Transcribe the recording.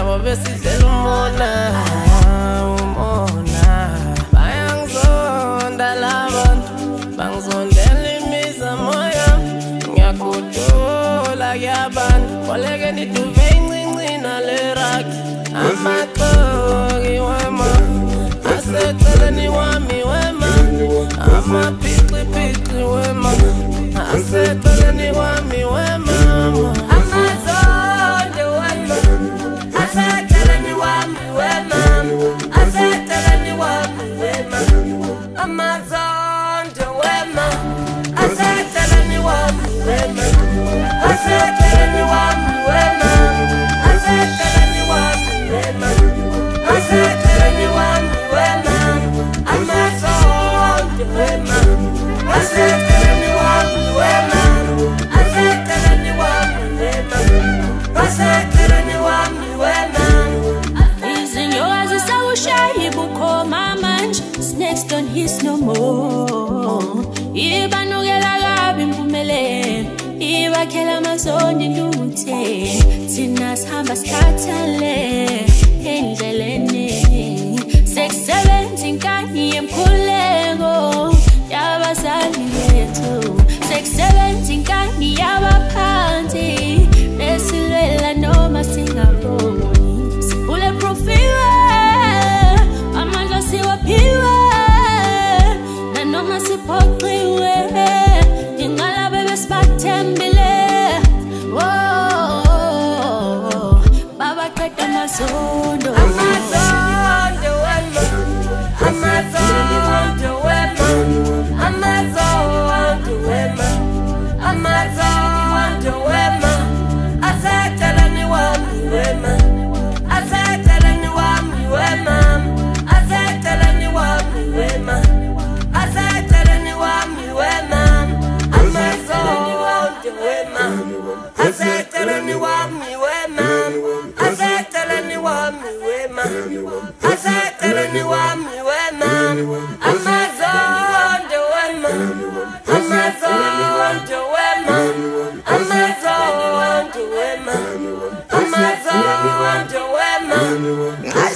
nabo besizela umona bayangizonda labantu bangizondela imizamo yami ngiyakhuthula kuyabantu koleke niduve incinci naleraki amaqoki wema aseceleni wami wema amaphiciphici wema aseceleni wami wema amazonde wema aseceleni wami wema aseceleni wami wema amazonde wema aseceleni wami wema aseceleni wami wema aseceleni wami wema aseceleni wami wema amazonde wema aseceleni wami wema aseceleni wami wema aseceleni wami wema izinyoka zisawushayi bukhoma manje snakes don't hiss no more ibanukela kabi impumelelo ibakhela amazonde luthe thina sihamba sikhathale endleleni sekusebenza inkani yemkhuleko yabazali bethu sekusebenza inkani yabaphansi besilwela noma singaboni bulletproof amandla siwaphiwe nanoma siphoqiwe ingalabe besibathembile babaqeda amazondo amazonde wema amazonde wema amazonde wema amazonde wema aseceleni wami wema aseceleni wami wema aseceleni wami wema aseceleni wami wema amazonde wema aseceleni wami wema aseceleni wami wema aseceleni wami wema amazonde wema amazonde wema amazonde wema amazonde wema